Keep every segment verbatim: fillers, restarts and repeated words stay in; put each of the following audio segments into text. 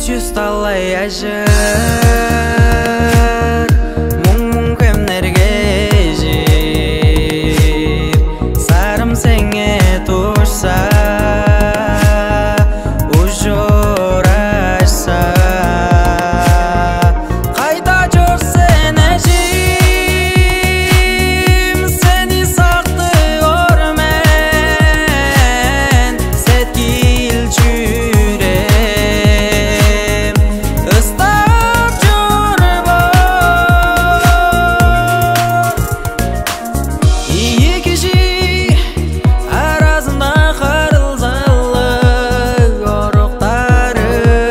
жүз талай әжір мұң-мұң көмнерге жер сарым сеңе тұрса ұжыр ашса қайда жүрсен әжім сені сақты ормен сеткил жүрем ыстап жүріп екі жей аразында қарылзалы ұрықтары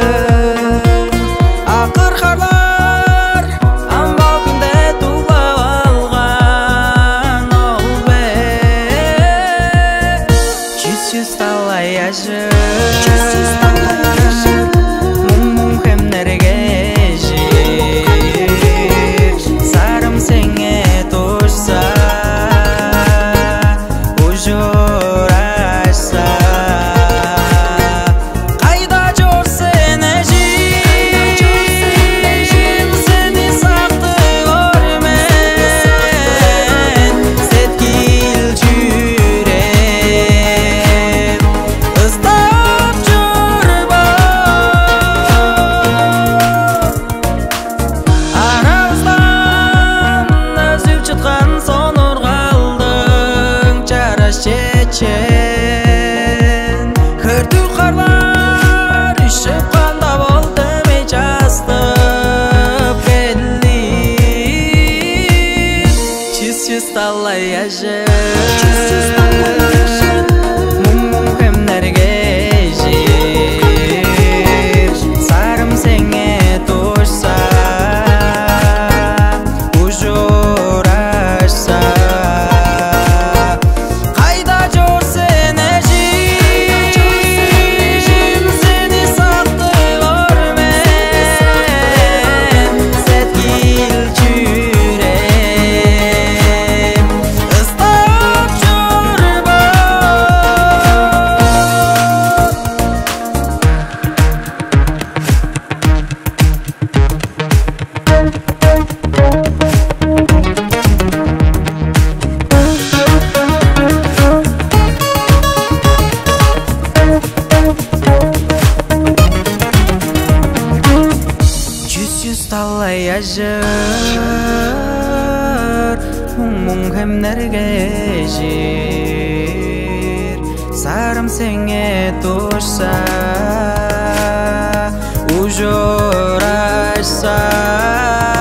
ақыр қарлар амбал күнде тулап алған ол бе жүз талай әжір мұң-мұң көмнерге жер сарым сеңе тұрса ұжыр ашса қайда жүрсен әжім сені сақты көрмен сеткил жүрем ыстап жүріп арамыздан үзіп жатқан соныр қалдың жарас шешен күрту қарлар үшіп қанда болды ме жастық келін жүз талай әжір мұң-мұң көмнерге жер сарым сеңе тұрса ұжыр ашса қайда жүрсен әжім сені сақты көрмен сеткил жүрем ыстап жүріп жүз талай әжір мұң-мұң көмнерге жер сарым сеңе тұрса ұжыр ашса